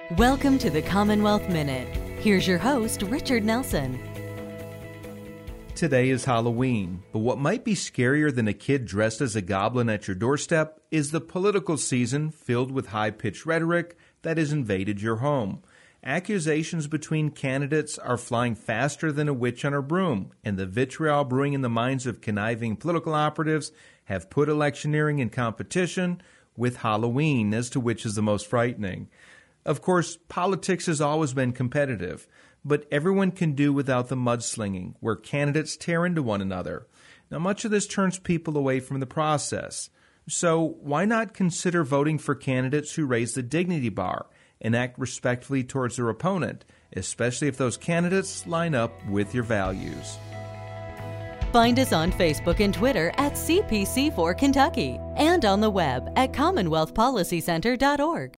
Welcome to the Commonwealth Minute. Here's your host, Richard Nelson. Today is Halloween, but what might be scarier than a kid dressed as a goblin at your doorstep is the political season filled with high-pitched rhetoric that has invaded your home. Accusations between candidates are flying faster than a witch on her broom, and the vitriol brewing in the minds of conniving political operatives have put electioneering in competition with Halloween as to which is the most frightening. Of course, politics has always been competitive, but everyone can do without the mudslinging, where candidates tear into one another. Now, much of this turns people away from the process. So why not consider voting for candidates who raise the dignity bar and act respectfully towards their opponent, especially if those candidates line up with your values? Find us on Facebook and Twitter at CPC4 Kentucky and on the web at CommonwealthPolicyCenter.org.